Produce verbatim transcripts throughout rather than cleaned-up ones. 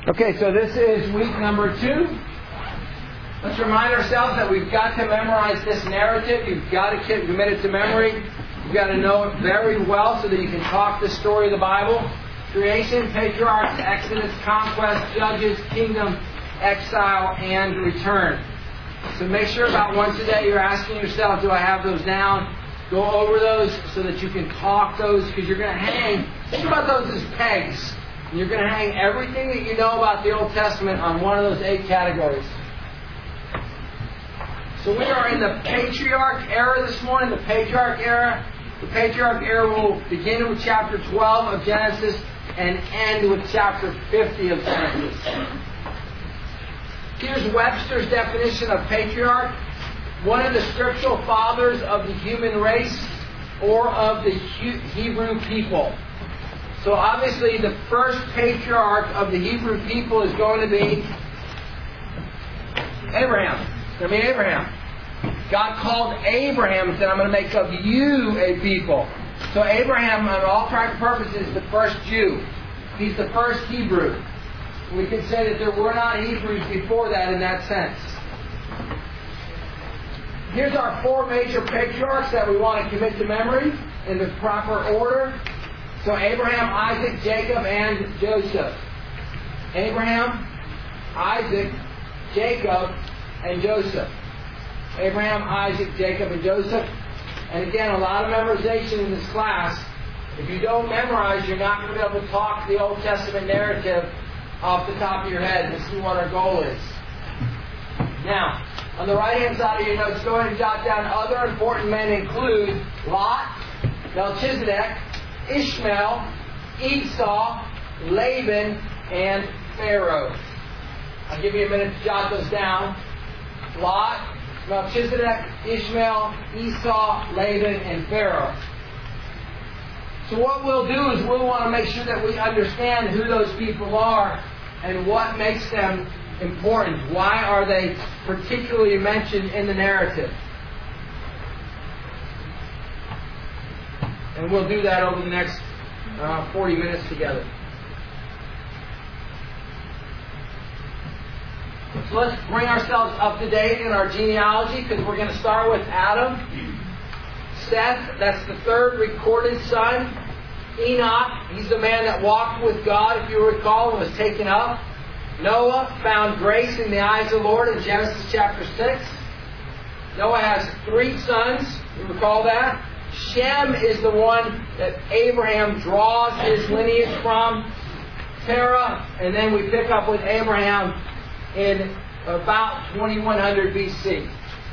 Okay, so this is week number two. Let's remind ourselves that we've got to memorize this narrative. You've got to commit it to memory. You've got to know it very well so that you can talk the story of the Bible. Creation, patriarchs, Exodus, conquest, judges, kingdom, exile, and return. So make sure about once a day you're asking yourself, do I have those down? Go over those so that you can talk those, because you're going to hang. Think about those as pegs. And you're going to hang everything that you know about the Old Testament on one of those eight categories. So we are in the patriarch era this morning, the patriarch era. The patriarch era will begin with chapter twelve of Genesis and end with chapter fifty of Genesis. Here's Webster's definition of patriarch. One of the scriptural fathers of the human race or of the Hebrew people. So obviously the first patriarch of the Hebrew people is going to be Abraham. It's going to be Abraham. God called Abraham and said, I'm going to make of you a people. So Abraham, on all practical purposes, is the first Jew. He's the first Hebrew. We can say that there were not Hebrews before that in that sense. Here's our four major patriarchs that we want to commit to memory in the proper order. So Abraham, Isaac, Jacob, and Joseph. Abraham, Isaac, Jacob, and Joseph. Abraham, Isaac, Jacob, and Joseph. And again, a lot of memorization in this class. If you don't memorize, you're not going to be able to talk the Old Testament narrative off the top of your head. This is what our goal is. Now, on the right-hand side of your notes, go ahead and jot down other important men include Lot, Melchizedek, Ishmael, Esau, Laban, and Pharaoh. I'll give you a minute to jot those down. Lot, Melchizedek, Ishmael, Esau, Laban, and Pharaoh. So what we'll do is we'll want to make sure that we understand who those people are and what makes them important. Why are they particularly mentioned in the narrative? And we'll do that over the next uh, forty minutes together. So let's bring ourselves up to date in our genealogy, because we're going to start with Adam. Seth, that's the third recorded son. Enoch, he's the man that walked with God, if you recall, and was taken up. Noah found grace in the eyes of the Lord in Genesis chapter six. Noah has three sons. You recall that? Shem is the one that Abraham draws his lineage from. Terah, and then we pick up with Abraham in about twenty-one hundred B C.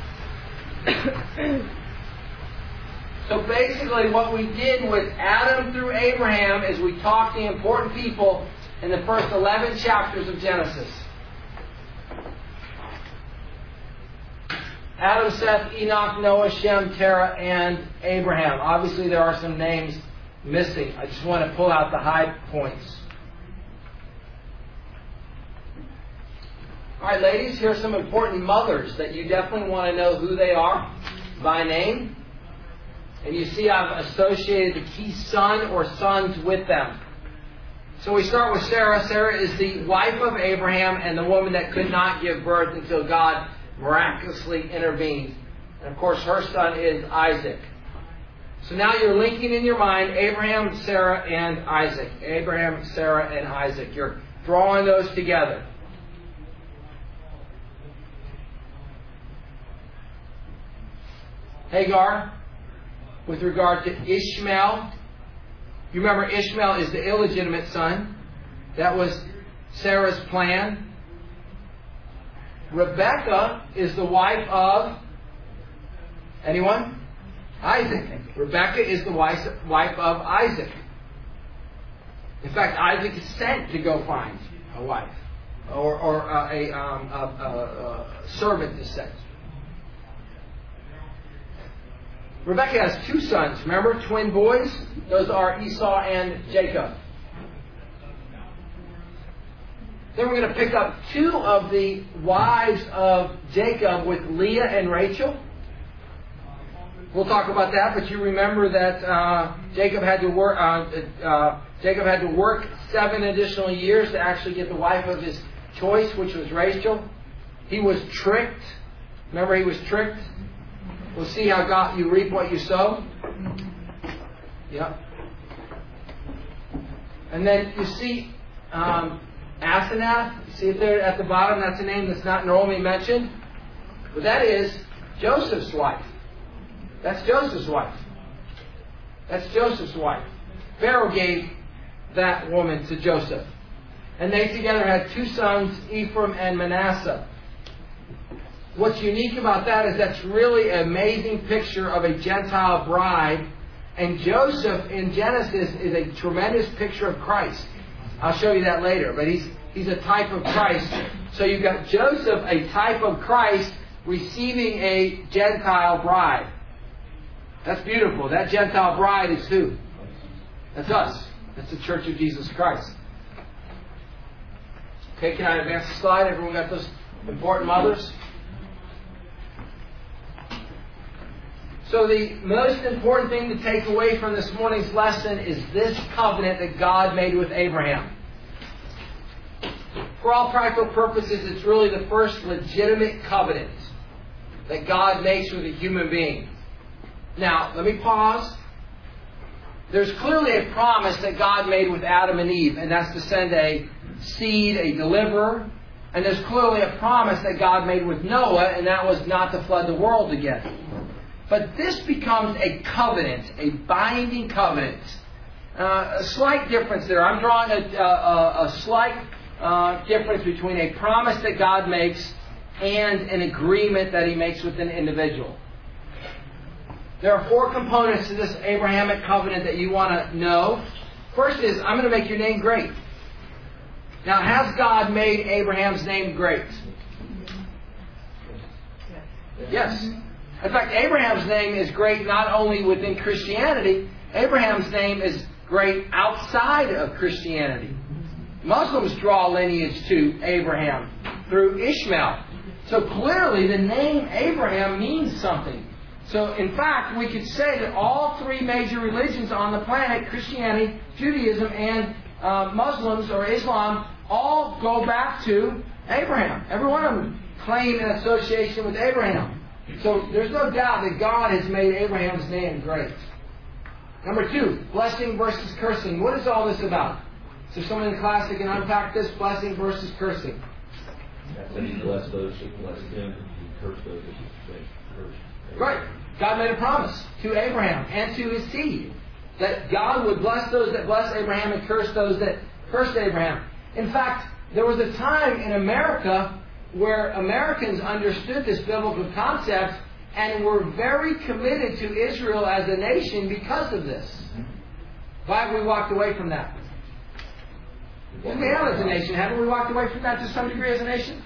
So basically what we did with Adam through Abraham is we talked the important people in the first eleven chapters of Genesis. Adam, Seth, Enoch, Noah, Shem, Terah, and Abraham. Obviously there are some names missing. I just want to pull out the high points. Alright, ladies, here are some important mothers that you definitely want to know who they are by name. And you see I've associated the key son or sons with them. So we start with Sarah. Sarah is the wife of Abraham and the woman that could not give birth until God miraculously intervened. And of course her son is Isaac. So now you're linking in your mind Abraham, Sarah, and Isaac. Abraham, Sarah, and Isaac. You're drawing those together. Hagar, with regard to Ishmael. You remember Ishmael is the illegitimate son. That was Sarah's plan. Rebecca is the wife of anyone? Isaac. Rebecca is the wife of Isaac. In fact, Isaac is sent to go find a wife or, or uh, a, um, a, a, a servant is sent. Rebecca has two sons, remember? Twin boys. Those are Esau and Jacob. Then we're going to pick up two of the wives of Jacob with Leah and Rachel. we'll talk about that. But you remember that uh, Jacob had to work. Uh, uh, Jacob had to work seven additional years to actually get the wife of his choice, which was Rachel. He was tricked. Remember, he was tricked. We'll see how God you reap what you sow. Yep. And then you see um, Asenath. You see it there at the bottom. That's a name that's not normally mentioned. But that is Joseph's wife. That's Joseph's wife. That's Joseph's wife. Pharaoh gave that woman to Joseph. And they together had two sons, Ephraim and Manasseh. What's unique about that is that's really an amazing picture of a Gentile bride. And Joseph in Genesis is a tremendous picture of Christ. I'll show you that later. But he's he's a type of Christ. So you've got Joseph, a type of Christ, receiving a Gentile bride. That's beautiful. That Gentile bride is who? That's us. That's the Church of Jesus Christ. Okay, can I advance the slide? Everyone got those important mothers? So the most important thing to take away from this morning's lesson is this covenant that God made with Abraham. For all practical purposes, it's really the first legitimate covenant that God makes with a human being. Now, let me pause. There's clearly a promise that God made with Adam and Eve, and that's to send a seed, a deliverer. And there's clearly a promise that God made with Noah, and that was not to flood the world again. But this becomes a covenant, a binding covenant. Uh, a slight difference there. I'm drawing a, a, a slight uh, difference between a promise that God makes and an agreement that He makes with an individual. There are four components to this Abrahamic covenant that you want to know. First is, I'm going to make your name great. Now, has God made Abraham's name great? Yes. In fact, Abraham's name is great not only within Christianity, Abraham's name is great outside of Christianity. Muslims draw lineage to Abraham through Ishmael. So clearly the name Abraham means something. So in fact, we could say that all three major religions on the planet, Christianity, Judaism, and uh, Muslims or Islam, all go back to Abraham. Every one of them claim an association with Abraham. So there's no doubt that God has made Abraham's name great. Number two, blessing versus cursing. What is all this about? So someone in class that can unpack this, blessing versus cursing. That He bless those who bless Him, and He curse those who curse. Right. God made a promise to Abraham and to his seed that God would bless those that bless Abraham and curse those that cursed Abraham. In fact, there was a time in America where Americans understood this biblical concept and were very committed to Israel as a nation because of this. Why have we walked away from that? Well, we have as a nation. Haven't we walked away from that to some degree as a nation?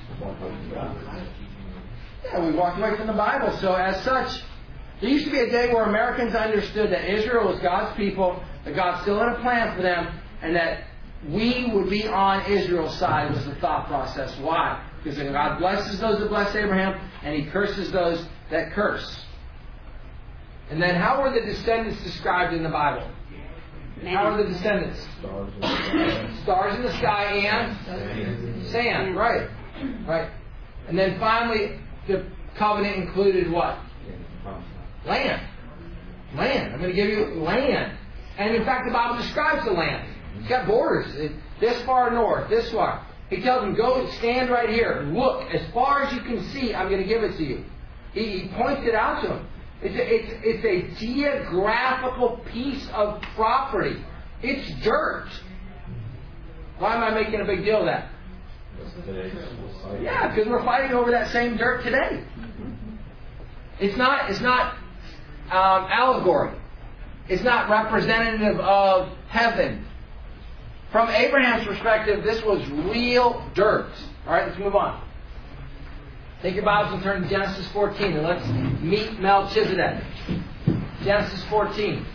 Yeah, we walked away from the Bible. So as such, there used to be a day where Americans understood that Israel was God's people, that God still had a plan for them, and that we would be on Israel's side was the thought process. Why? Because God blesses those that bless Abraham, and He curses those that curse. And then how were the descendants described in the Bible? How are the descendants? Stars in the sky. Stars in the sky and sand. Right. Right. And then finally, the covenant included what? Land. Land. I'm going to give you land. And in fact, the Bible describes the land. It's got borders. It, this far north, this far. He tells them, go stand right here. Look, as far as you can see, I'm going to give it to you. He, he points it out to them. It's a, it's, it's a geographical piece of property. It's dirt. Why am I making a big deal of that? Yeah, because we're fighting over that same dirt today. It's not, it's not um, allegory. It's not representative of heaven. From Abraham's perspective, this was real dirt. All right, let's move on. Take your Bibles and turn to Genesis fourteen, and let's meet Melchizedek. Genesis fourteen.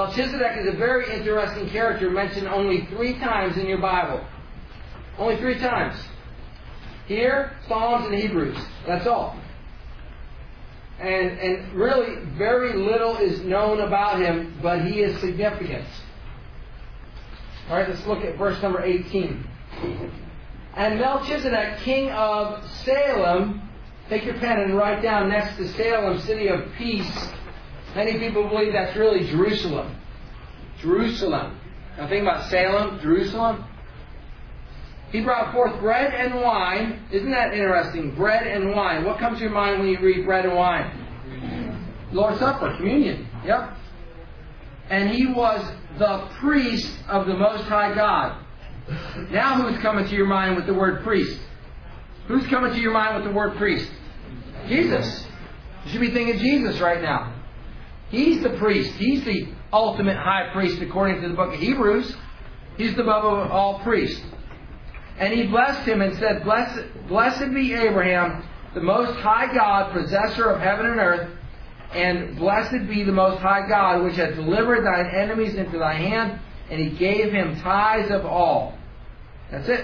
Melchizedek is a very interesting character mentioned only three times in your Bible. Only three times. Here, Psalms, and Hebrews. That's all. And, and really, very little is known about him, but he is significant. All right, let's look at verse number eighteen. And Melchizedek, king of Salem, take your pen and write down next to Salem, city of peace. Many people believe that's really Jerusalem. Jerusalem. Now think about Salem, Jerusalem. He brought forth bread and wine. Isn't that interesting? Bread and wine. What comes to your mind when you read bread and wine? Lord's Supper, communion. Yep. And he was the priest of the Most High God. Now who's coming to your mind with the word priest? Who's coming to your mind with the word priest? Jesus. You should be thinking Jesus right now. He's the priest. He's the ultimate high priest according to the book of Hebrews. He's the above of all priests. And he blessed him and said, Blessed, blessed be Abraham, the Most High God, possessor of heaven and earth, and blessed be the Most High God, which hath delivered thine enemies into thy hand, and he gave him tithes of all. That's it.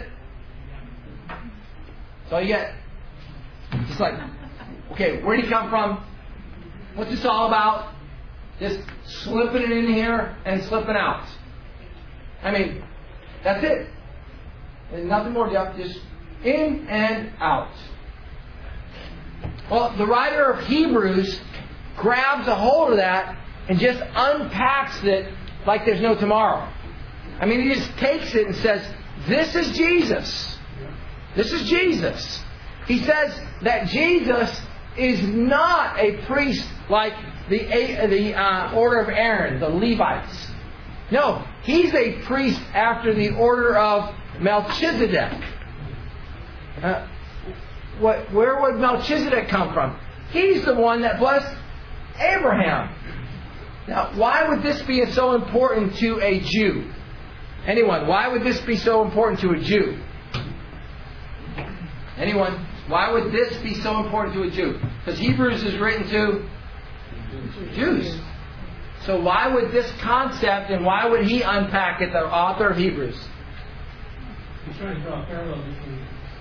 That's all you get. It's like, okay, where did he come from? What's this all about? Just slipping it in here and slipping out. I mean, that's it. There's nothing more to it, just in and out. Well, the writer of Hebrews grabs a hold of that and just unpacks it like there's no tomorrow. I mean, he just takes it and says, this is Jesus. This is Jesus. He says that Jesus is not a priest like the, the uh, order of Aaron, the Levites. No, he's a priest after the order of Melchizedek. Uh, what, where would Melchizedek come from? He's the one that blessed Abraham. Now, why would this be so important to a Jew? Anyone, why would this be so important to a Jew? Anyone, why would this be so important to a Jew? Because Hebrews is written to Jews. So why would this concept and why would he unpack it, the author of Hebrews? He's trying to draw a parallel between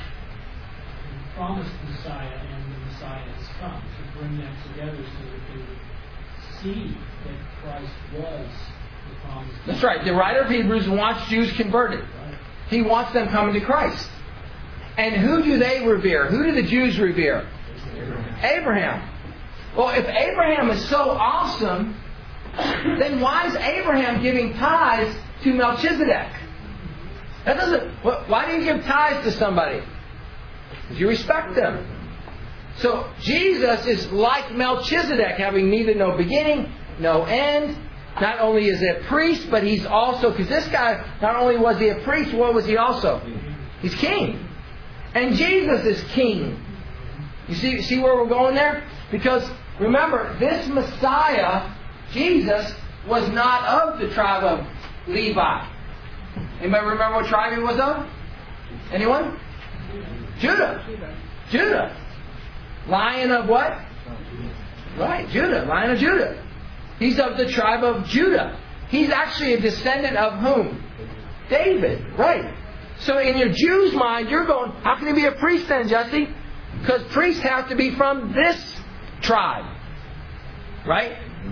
the promised Messiah and the Messiah has come, to bring them together so that they would see that Christ was the promised Messiah. That's right. The writer of Hebrews wants Jews converted. Right. He wants them coming to Christ. And who do they revere? Who do the Jews revere? Abraham. Abraham. Well, if Abraham is so awesome, then why is Abraham giving tithes to Melchizedek? That doesn't. Why do you give tithes to somebody? Because you respect them. So Jesus is like Melchizedek, having neither no beginning, no end. Not only is he a priest, but he's also, because this guy, not only was he a priest, what was he also? He's king. And Jesus is king. You see, see where we're going there? Because remember, this Messiah, Jesus, was not of the tribe of Levi. Anybody remember what tribe he was of? Anyone? Judah. Judah. Lion of what? Right, Judah. Lion of Judah. He's of the tribe of Judah. He's actually a descendant of whom? David. Right. So in your Jew's mind, you're going, how can he be a priest then, Jesse? Because priests have to be from this tribe. Right?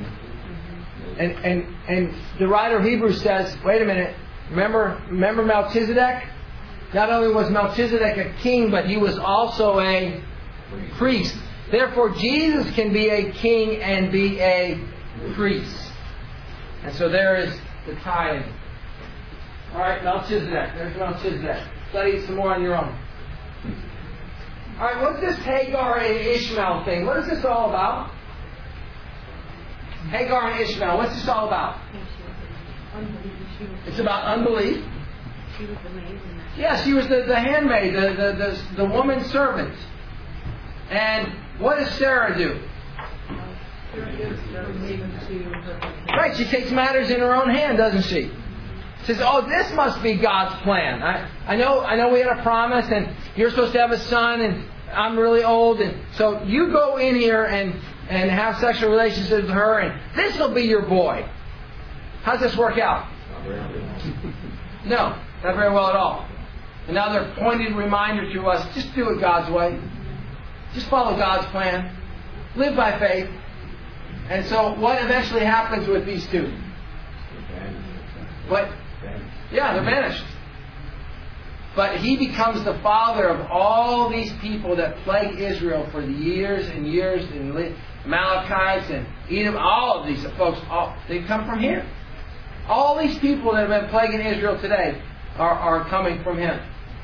And and and the writer of Hebrews says, wait a minute, remember remember Melchizedek? Not only was Melchizedek a king, but he was also a priest. Therefore, Jesus can be a king and be a priest. And so there is the tithe. All right, Melchizedek. There's Melchizedek. Study some more on your own. All right, what's this Hagar and Ishmael thing? What is this all about? Hagar and Ishmael. What's this all about? It's about unbelief. She was the maid. Yeah, she was the, the handmaid, the, the, the, the woman servant. And what does Sarah do? Right, she takes matters in her own hand, doesn't she? Says, oh, this must be God's plan. I, I know I know we had a promise and you're supposed to have a son and I'm really old and so you go in here and, and have sexual relationships with her and this will be your boy. How's this work out? No, not very well at all. Another pointed reminder to us, just do it God's way. Just follow God's plan. Live by faith. And so what eventually happens with these two? What? Yeah, they're vanished. But he becomes the father of all these people that plague Israel for the years and years, and Amalekites and Edom, all of these folks, all, they come from here. All these people that have been plaguing Israel today are, are coming from him.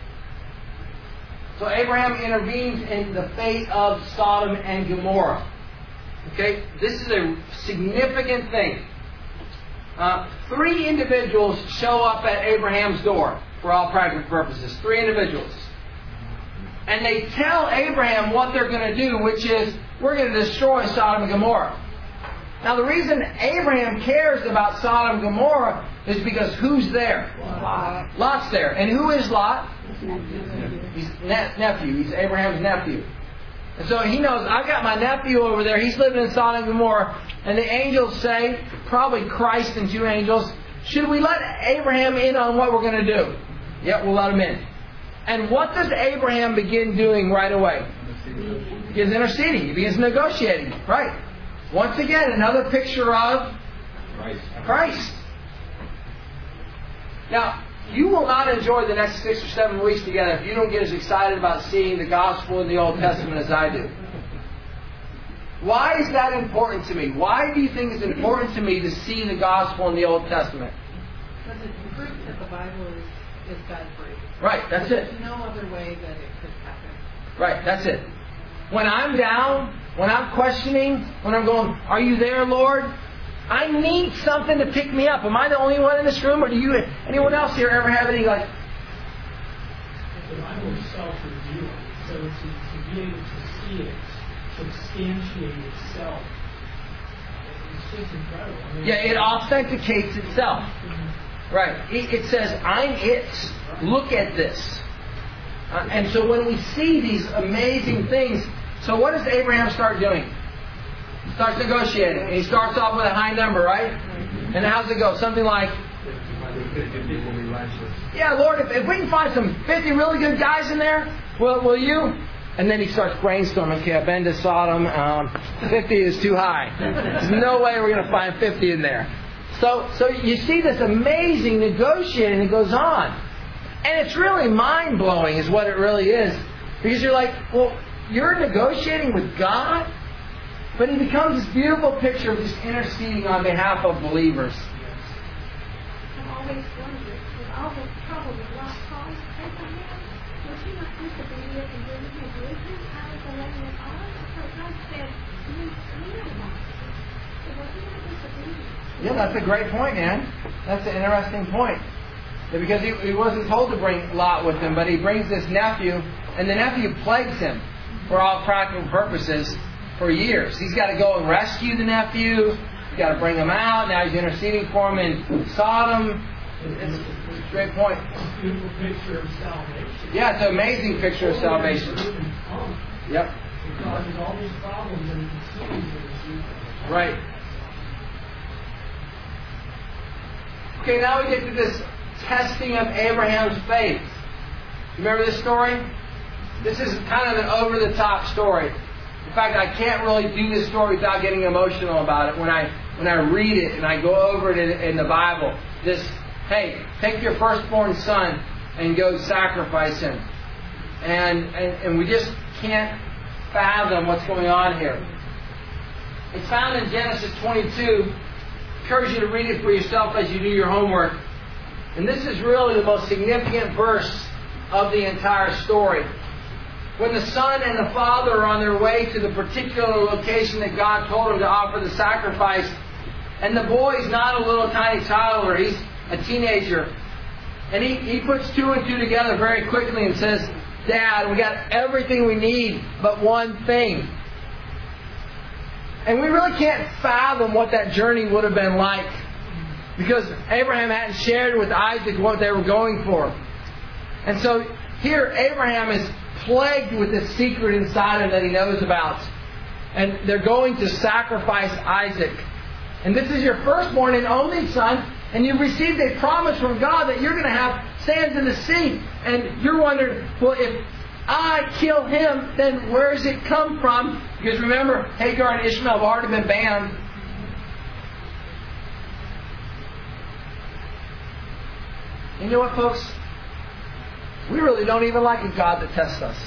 So Abraham intervenes in the fate of Sodom and Gomorrah. Okay, this is a significant thing. Uh, three individuals show up at Abraham's door for all practical purposes. Three individuals. And they tell Abraham what they're going to do, which is, we're going to destroy Sodom and Gomorrah. Now the reason Abraham cares about Sodom and Gomorrah is because who's there? Lot. Lot's there. And who is Lot? He's ne- nephew. He's Abraham's nephew. And so he knows, I've got my nephew over there. He's living in Sodom and Gomorrah. And the angels say, probably Christ and two angels, should we let Abraham in on what we're going to do? Yeah, we'll let him in. And what does Abraham begin doing right away? He begins interceding. He begins negotiating. Right. Once again, another picture of Christ. Christ. Now, you will not enjoy the next six or seven weeks together if you don't get as excited about seeing the gospel in the Old Testament as I do. Why is that important to me? Why do you think it's important to me to see the gospel in the Old Testament? Because it's proof that the Bible is, is God-breathed. Right, that's it. There's no other way that it could happen. Right, that's it. When I'm down, when I'm questioning, when I'm going, are you there, Lord? I need something to pick me up. Am I the only one in this room, or do you, anyone else here ever have any like? The Bible is self-revealing, so to, to be able to see it, substantiate itself, it's just incredible. I mean, Yeah, it authenticates itself. Mm-hmm. Right. It, it says, I'm it. Look at this. Uh, and so when we see these amazing things, so what does Abraham start doing? He starts negotiating. And he starts off with a high number, right? And how's it go? Something like, yeah, Lord, if, if we can find some fifty really good guys in there, will, will you? And then he starts brainstorming. Okay, I've been to Sodom. Um, fifty is too high. There's no way we're going to find fifty in there. So, so you see this amazing negotiating that goes on. And it's really mind-blowing is what it really is. Because you're like, well, you're negotiating with God? But he becomes this beautiful picture of just interceding on behalf of believers. I've always wondered, with all the trouble with Lot caused Abraham, was he not disobedient in bringing his wisdom out of the land of Oz? So God said, you need Lot. So was he not disobedient? Yeah, that's a great point, Ann. That's an interesting point. Because he, he wasn't told to bring Lot with him, but he brings this nephew, and the nephew plagues him for all practical purposes for years. He's got to go and rescue the nephew. He's got to bring him out. Now he's interceding for him in Sodom. It's, it's a great point. Beautiful picture of salvation. Yeah, it's an amazing picture of salvation. Yep. It causes all these problems and it sees it. Right. Okay, now we get to this testing of Abraham's faith. Remember this story? This is kind of an over-the-top story. In fact, I can't really do this story without getting emotional about it. When I when I read it and I go over it in, in the Bible, this, hey, take your firstborn son and go sacrifice him. And, and, and we just can't fathom what's going on here. It's found in Genesis twenty-two. I encourage you to read it for yourself as you do your homework. And this is really the most significant verse of the entire story. When the son and the father are on their way to the particular location that God told them to offer the sacrifice, and the boy's not a little tiny toddler, he's a teenager. And he, he puts two and two together very quickly and says, Dad, we got everything we need but one thing. And we really can't fathom what that journey would have been like, because Abraham hadn't shared with Isaac what they were going for. And so here Abraham is plagued with this secret inside him that he knows about. And they're going to sacrifice Isaac. And this is your firstborn and only son, and you've received a promise from God that you're going to have sands in the sea. And you're wondering, well, if I kill him, then where does it come from? Because remember, Hagar and Ishmael have already been banned. And you know what, folks? We really don't even like a God that tests us.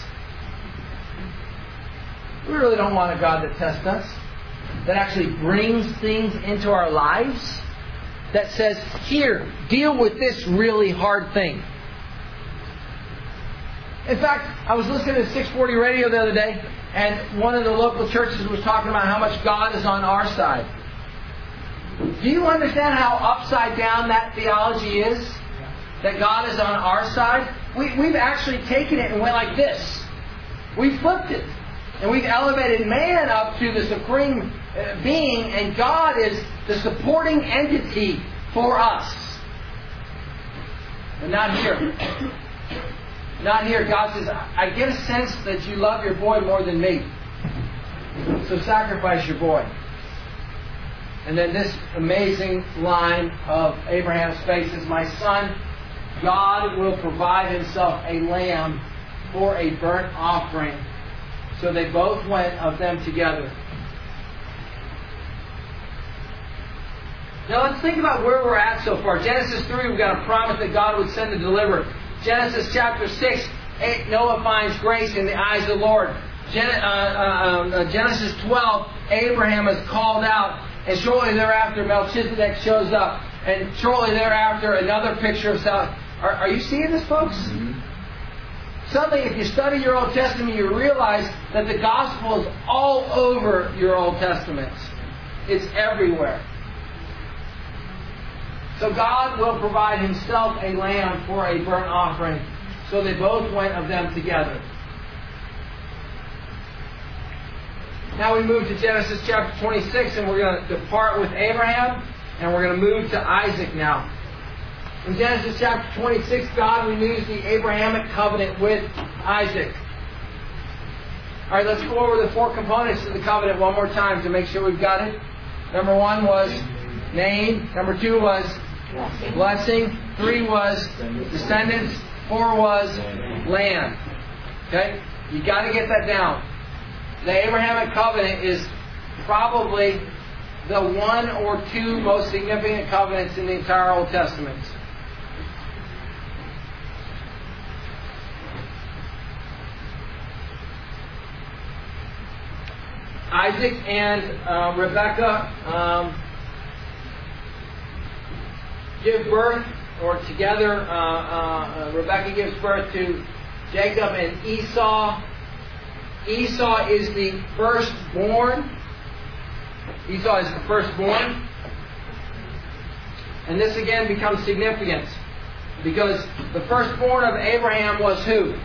We really don't want a God that tests us, that actually brings things into our lives, that says, here, deal with this really hard thing. In fact, I was listening to six forty radio the other day, and one of the local churches was talking about how much God is on our side. Do you understand how upside down that theology is? That God is on our side? We, we've actually taken it and went like this. We flipped it. And we've elevated man up to the supreme being, and God is the supporting entity for us. But not here. Not here. God says, I get a sense that you love your boy more than me. So sacrifice your boy. And then this amazing line of Abraham's face is, my son, God will provide himself a lamb for a burnt offering. So they both went of them together. Now let's think about where we're at so far. Genesis three, we've got a promise that God would send a deliverer. Genesis chapter six, Noah finds grace in the eyes of the Lord. Gen- uh, uh, uh, Genesis twelve, Abraham is called out. And shortly thereafter, Melchizedek shows up. And shortly thereafter, another picture of South. Are, are you seeing this, folks? Mm-hmm. Suddenly, if you study your Old Testament, you realize that the gospel is all over your Old Testament. It's everywhere. So God will provide himself a lamb for a burnt offering. So they both went of them together. Now we move to Genesis chapter twenty-six, and we're going to depart with Abraham, and we're going to move to Isaac now. In Genesis chapter twenty-six, God renews the Abrahamic covenant with Isaac. All right, let's go over the four components of the covenant one more time to make sure we've got it. Number one was name. Number two was blessing. Three was descendants. Four was land. Okay? You got to get that down. The Abrahamic covenant is probably the one or two most significant covenants in the entire Old Testament. Isaac and uh, Rebekah um, give birth, or together, uh, uh, Rebekah gives birth to Jacob and Esau. Esau is the firstborn. Esau is the firstborn. And this again becomes significant because the firstborn of Abraham was who?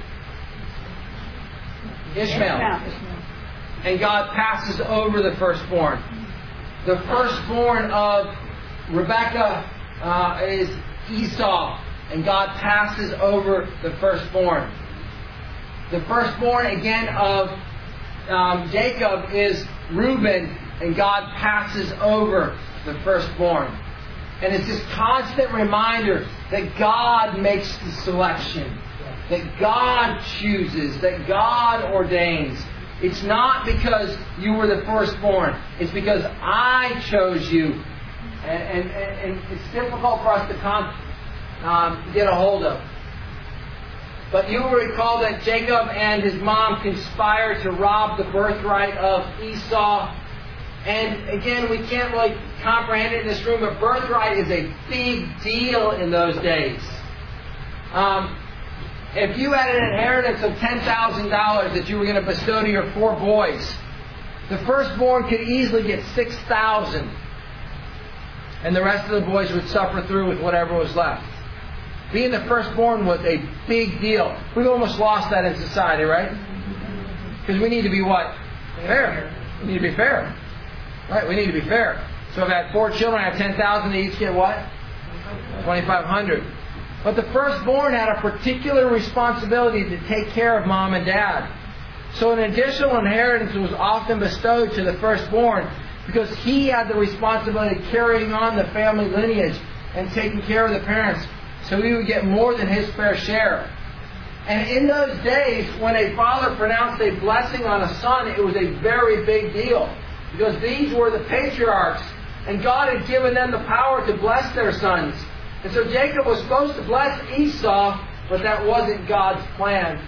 Ishmael. And God passes over the firstborn. The firstborn of Rebekah uh, is Esau, and God passes over the firstborn. The firstborn again of um, Jacob is Reuben, and God passes over the firstborn. And it's this constant reminder that God makes the selection, that God chooses, that God ordains. It's not because you were the firstborn. It's because I chose you. And, and, and it's difficult for us to con- um, get a hold of. But you will recall that Jacob and his mom conspired to rob the birthright of Esau. And again, we can't really comprehend it in this room, but birthright is a big deal in those days. Um, if you had an inheritance of ten thousand dollars that you were going to bestow to your four boys, the firstborn could easily get six thousand dollars. And the rest of the boys would suffer through with whatever was left. Being the firstborn was a big deal. We've almost lost that in society, right? Because we need to be what? Fair. We need to be fair. Right? We need to be fair. So if I had four children, I have ten thousand, they each get what? twenty-five hundred. But the firstborn had a particular responsibility to take care of mom and dad. So an additional inheritance was often bestowed to the firstborn. because he had the responsibility of carrying on the family lineage and taking care of the parents, so he would get more than his fair share. And in those days, when a father pronounced a blessing on a son, it was a very big deal, because these were the patriarchs, and God had given them the power to bless their sons. And so Jacob was supposed to bless Esau, but that wasn't God's plan.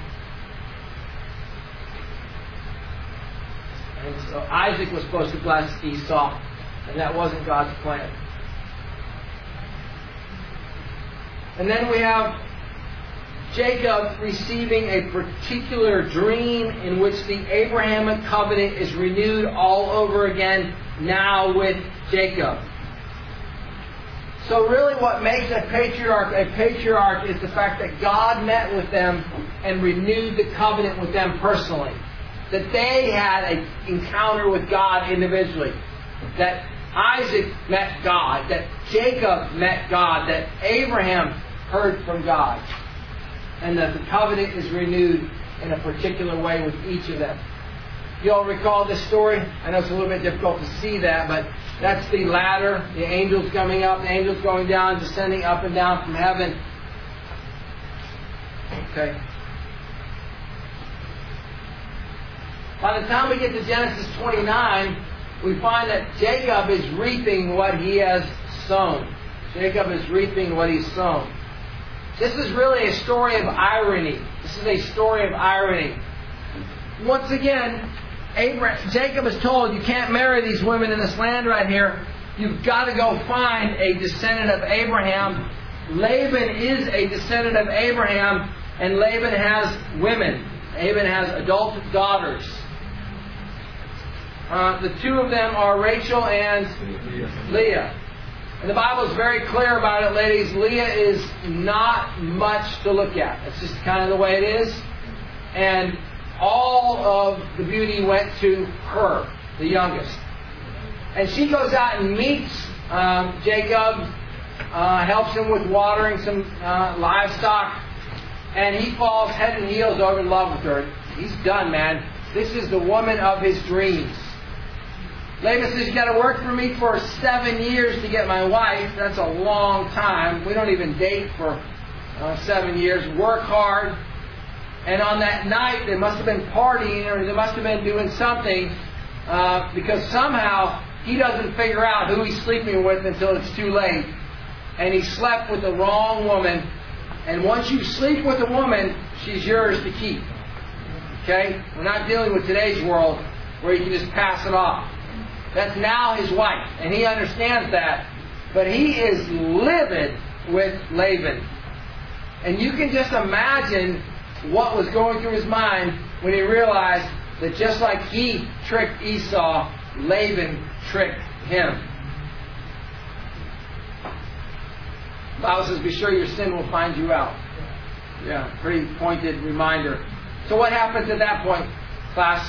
And so Isaac was supposed to bless Esau, and that wasn't God's plan. And then we have Jacob receiving a particular dream in which the Abrahamic covenant is renewed all over again, now with Jacob. So really what makes a patriarch a patriarch is the fact that God met with them and renewed the covenant with them personally. That they had an encounter with God individually. That Isaac met God. That Jacob met God. That Abraham heard from God. And that the covenant is renewed in a particular way with each of them. You all recall this story? I know it's a little bit difficult to see that, but that's the ladder, the angels coming up, the angels going down, descending up and down from heaven. Okay. By the time we get to Genesis twenty-nine, we find that Jacob is reaping what he has sown. Jacob is reaping what he's sown. This is really a story of irony. This is a story of irony. Once again, Abraham, Jacob is told, you can't marry these women in this land right here. You've got to go find a descendant of Abraham. Laban is a descendant of Abraham, and Laban has women. Laban has adult daughters. Uh, the two of them are Rachel and Leah. And the Bible is very clear about it, ladies. Leah is not much to look at. It's just kind of the way it is. And all of the beauty went to her, the youngest. And she goes out and meets um, Jacob, uh, helps him with watering some uh, livestock, and he falls head and heels over in love with her. He's done, man. This is the woman of his dreams. Laban says, you got to work for me for seven years to get my wife. That's a long time. We don't even date for uh, seven years. Work hard. And on that night, they must have been partying, or they must have been doing something, uh, because somehow he doesn't figure out who he's sleeping with until it's too late. And he slept with the wrong woman. And once you sleep with a woman, she's yours to keep. Okay? We're not dealing with today's world where you can just pass it off. That's now his wife, and he understands that. But he is livid with Laban. And you can just imagine what was going through his mind when he realized that just like he tricked Esau, Laban tricked him. The Bible says, be sure your sin will find you out. Yeah, pretty pointed reminder. So what happens at that point, class?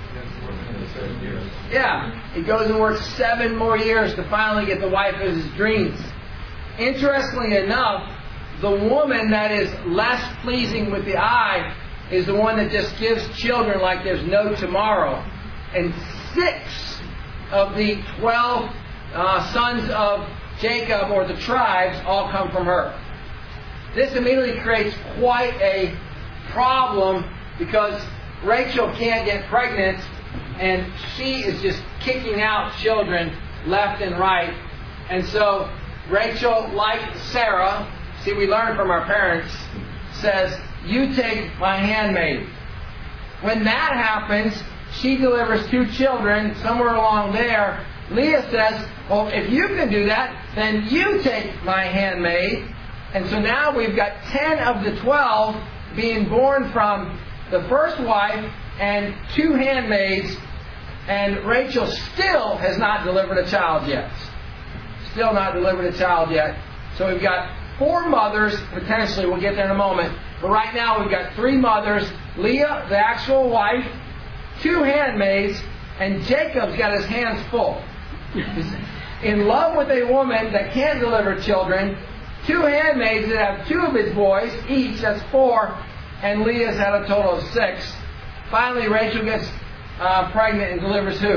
Yeah, he goes and works seven more years to finally get the wife of his dreams. Interestingly enough, the woman that is less pleasing with the eye is the one that just gives children like there's no tomorrow. And six of the twelve uh, sons of Jacob, or the tribes, all come from her. This immediately creates quite a problem, because Rachel can't get pregnant, and she is just kicking out children left and right. And so Rachel, like Sarah, see, we learn from our parents, says, you take my handmaid. When that happens, she delivers two children somewhere along there. Leah says, well, if you can do that, then you take my handmaid. And so now we've got ten of the twelve being born from the first wife and two handmaids, and Rachel still has not delivered a child yet. Still not delivered a child yet. So we've got four mothers, potentially, we'll get there in a moment. But right now we've got three mothers, Leah, the actual wife, two handmaids, and Jacob's got his hands full. He's in love with a woman that can't deliver children, two handmaids that have two of his boys, each, that's four, and Leah's had a total of six. Finally, Rachel gets uh, pregnant and delivers who?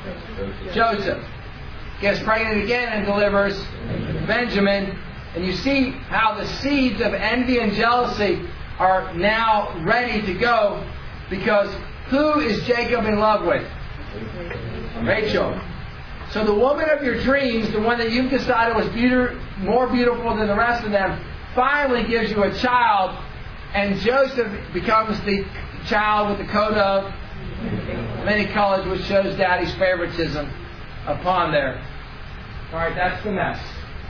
Joseph. Gets pregnant again and delivers Benjamin. And you see how the seeds of envy and jealousy are now ready to go, because who is Jacob in love with? Rachel. So the woman of your dreams, the one that you've decided was beauty, more beautiful than the rest of them, finally gives you a child, and Joseph becomes the child with the coat of many colors, which shows Daddy's favoritism upon there. Alright, that's the mess.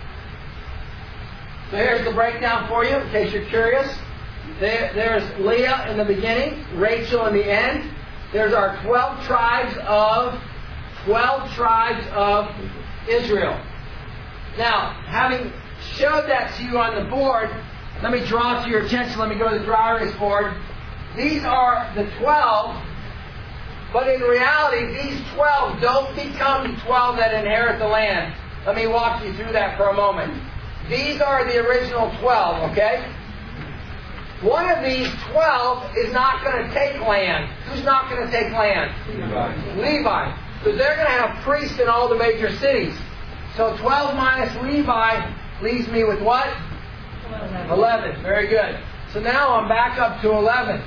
So here's the breakdown for you, in case you're curious. There, there's Leah in the beginning, Rachel in the end. There's our twelve tribes of twelve tribes of Israel. Now, having showed that to you on the board, let me draw to your attention. Let me go to the dry erase board. These are the twelve, but in reality, these twelve don't become the twelve that inherit the land. Let me walk you through that for a moment. These are the original twelve, okay? One of these twelve is not going to take land. Who's not going to take land? Levi. Levi. Because they're going to have priests in all the major cities. So twelve minus Levi leaves me with what? eleven. eleven. Very good. So now I'm back up to eleven.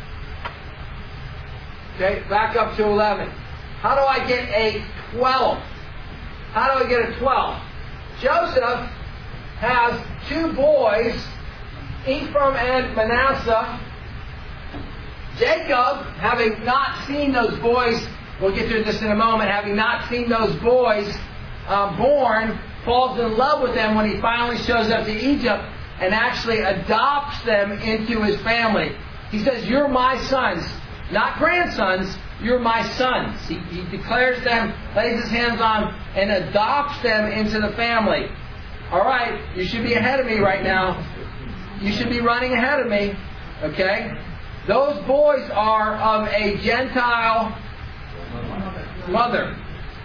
Okay, back up to eleven. How do I get a twelve? How do I get a twelve? Joseph has two boys, Ephraim and Manasseh. Jacob, having not seen those boys, we'll get to this in a moment, having not seen those boys uh, born, falls in love with them when he finally shows up to Egypt and actually adopts them into his family. He says, "You're my sons." Not grandsons, you're my sons. He, he declares them, lays his hands on, and adopts them into the family. Alright, you should be ahead of me right now. You should be running ahead of me. Okay? Those boys are of a Gentile mother.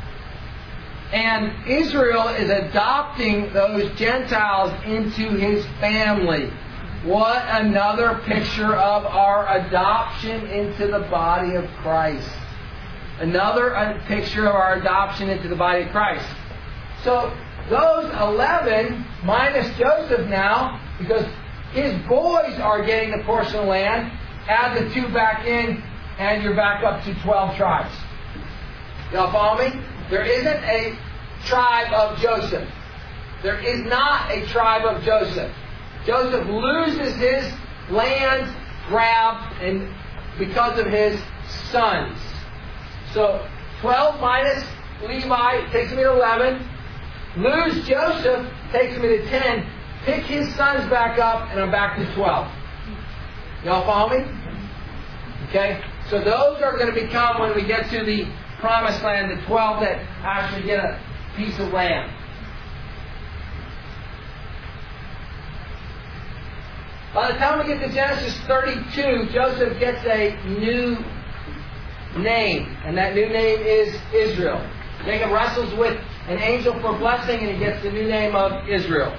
And Israel is adopting those Gentiles into his family. What another picture of our adoption into the body of Christ. Another picture of our adoption into the body of Christ. So those eleven minus Joseph now, because his boys are getting the portion of land, add the two back in, and you're back up to twelve tribes. Y'all follow me? There isn't a tribe of Joseph. There is not a tribe of Joseph. Joseph loses his land grab and because of his sons. So twelve minus Levi takes me to eleven. Lose Joseph takes me to ten. Pick his sons back up and I'm back to twelve. Y'all follow me? Okay? So those are going to become, when we get to the promised land, the twelve that actually get a piece of land. By the time we get to Genesis thirty-two, Joseph gets a new name, and that new name is Israel. Jacob wrestles with an angel for blessing, and he gets the new name of Israel.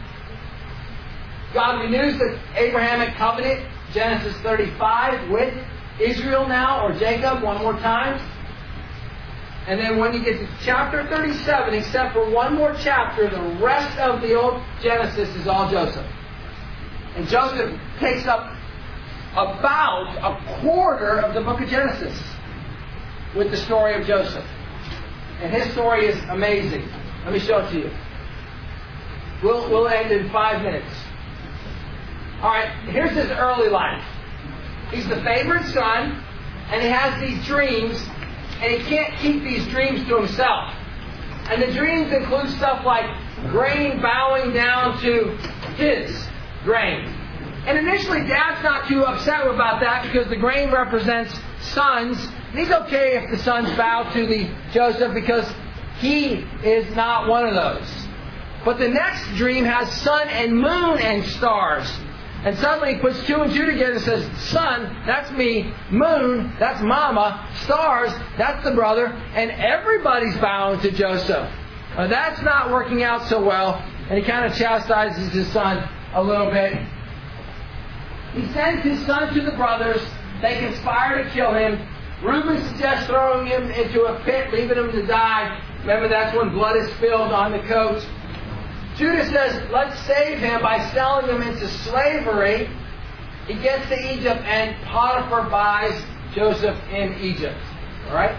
God renews the Abrahamic covenant, Genesis thirty-five, with Israel now, or Jacob, one more time. And then when you get to chapter thirty-seven, except for one more chapter, the rest of the old Genesis is all Joseph. And Joseph takes up about a quarter of the book of Genesis with the story of Joseph. And his story is amazing. Let me show it to you. We'll, we'll end in five minutes. Alright, here's his early life. He's the favorite son, and he has these dreams, and he can't keep these dreams to himself. And the dreams include stuff like grain bowing down to his grain. And initially, Dad's not too upset about that because the grain represents sons. And he's okay if the sons bow to the Joseph because he is not one of those. But the next dream has sun and moon and stars. And suddenly he puts two and two together and says, sun, that's me. Moon, that's mama. Stars, that's the brother. And everybody's bowing to Joseph. Now, that's not working out so well. And he kind of chastises his son a little bit. He sends his son to the brothers. They conspire to kill him. Reuben suggests throwing him into a pit, leaving him to die. Remember, that's when blood is spilled on the coat. Judah says, let's save him by selling him into slavery. He gets to Egypt, and Potiphar buys Joseph in Egypt. All right?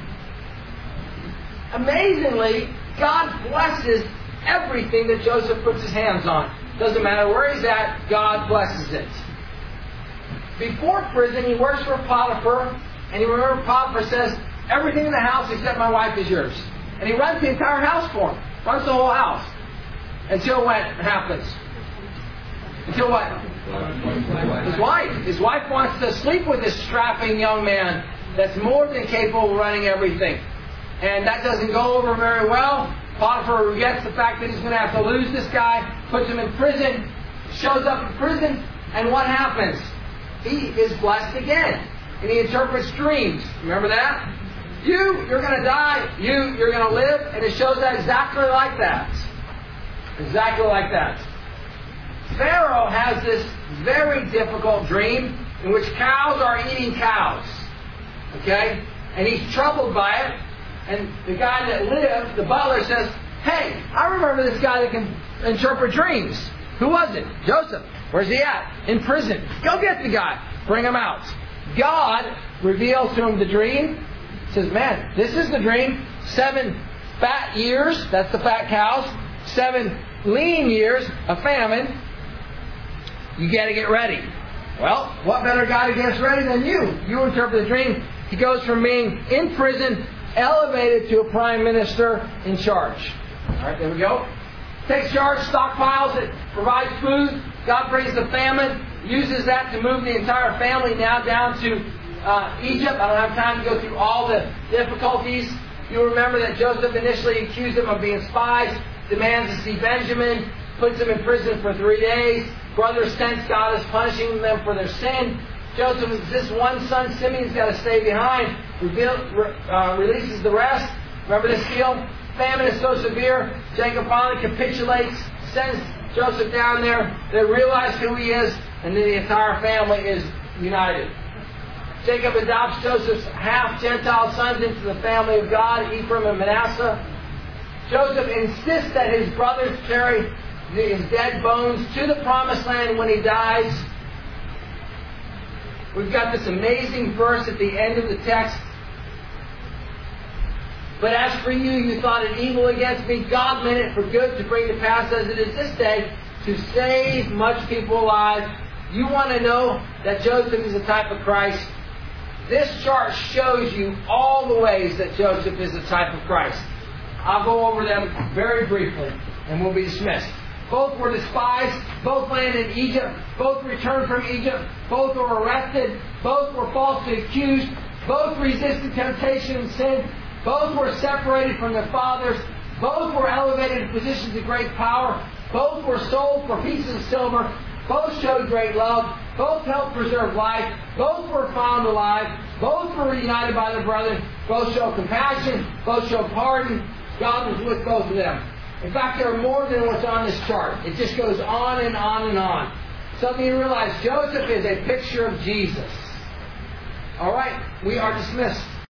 Amazingly, God blesses everything that Joseph puts his hands on. Doesn't matter where he's at, God blesses it. Before prison, he works for Potiphar, and you remember Potiphar says, everything in the house except my wife is yours. And he runs the entire house for him. Runs the whole house. Until what happens? Until what? His wife. His wife wants to sleep with this strapping young man that's more than capable of running everything. And that doesn't go over very well. Potiphar regrets the fact that he's going to have to lose this guy, puts him in prison, shows up in prison, and what happens? He is blessed again. And he interprets dreams. Remember that? You, you're going to die. You, you're going to live. And it shows that exactly like that. Exactly like that. Pharaoh has this very difficult dream in which cows are eating cows. Okay? And he's troubled by it. And the guy that lived, the butler, says, hey, I remember this guy that can interpret dreams. Who was it? Joseph. Where's he at? In prison. Go get the guy. Bring him out. God reveals to him the dream. Says, man, this is the dream. Seven fat years, that's the fat cows. Seven lean years, a famine. You got to get ready. Well, what better guy to get us ready than you? You interpret the dream. He goes from being in prison, elevated to a prime minister in charge. All right, there we go. Takes charge, stockpiles it, provides food. God brings the famine, uses that to move the entire family now down to uh, Egypt. I don't have time to go through all the difficulties. You'll remember that Joseph initially accused them of being spies, demands to see Benjamin, puts him in prison for three days. Brothers sense God is punishing them for their sin. Joseph is this one son, Simeon's got to stay behind. Reveal, uh, releases the rest. Remember this deal? Famine is so severe, Jacob finally capitulates, sends Joseph down there. They realize who he is, and then the entire family is united. Jacob adopts Joseph's half-Gentile sons into the family of God, Ephraim and Manasseh. Joseph insists that his brothers carry his dead bones to the promised land when he dies. We've got this amazing verse at the end of the text. But as for you, you thought it evil against me. God meant it for good to bring to pass as it is this day, to save much people alive. You want to know that Joseph is a type of Christ? This chart shows you all the ways that Joseph is a type of Christ. I'll go over them very briefly, and we'll be dismissed. Both were despised. Both landed in Egypt. Both returned from Egypt. Both were arrested. Both were falsely accused. Both resisted temptation and sin. Both were separated from their fathers. Both were elevated to positions of great power. Both were sold for pieces of silver. Both showed great love. Both helped preserve life. Both were found alive. Both were reunited by their brethren. Both showed compassion. Both showed pardon. God was with both of them. In fact, there are more than what's on this chart. It just goes on and on and on. Something you realize, Joseph is a picture of Jesus. All right, we are dismissed.